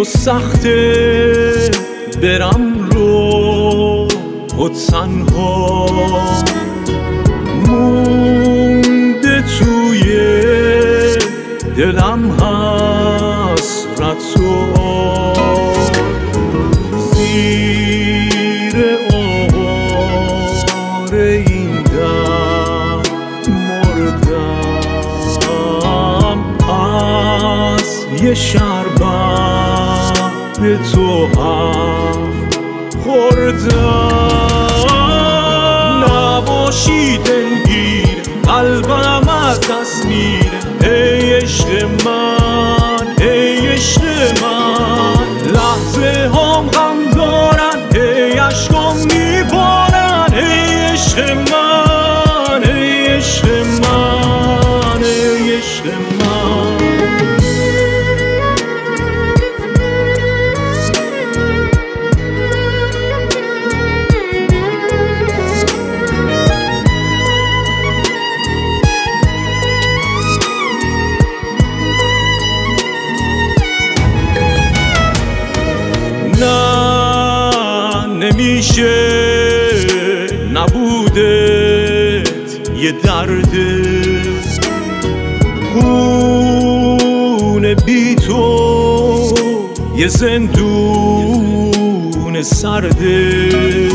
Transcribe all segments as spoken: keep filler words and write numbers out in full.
سخته برم رو و تنها مونده توی دلم حسرت و زیر آوار این در مردم از یه شربت به تو هفت خوردم. نباشی دلگیر قلبم از دست میره، ای عشق من ای عشق من. لحظه هم غم دارن، ای عشقم میبارن، ای عشق من ای عشق من ای عشق من. نه نمیشه نبودت یه درد خون بی تو، یه زندون سرده.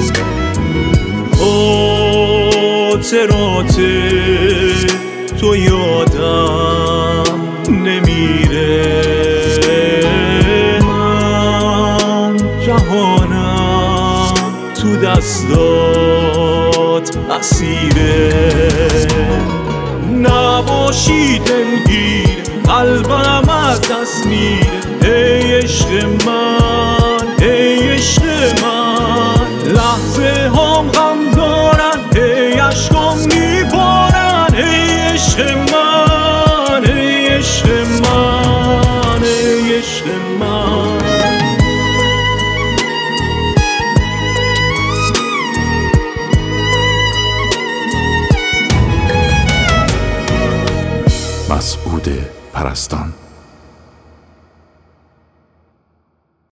خاطرات تو یادم نمیره، جهانم تو دستات اسیره. نباشی دلگیر قلبم از دست میره، ای عشق من ای عشق من. لحظه هم غم دارن، ای عشقم میبارن، ای عشق من ای عشق من ای عشق من. مسعود پرستان.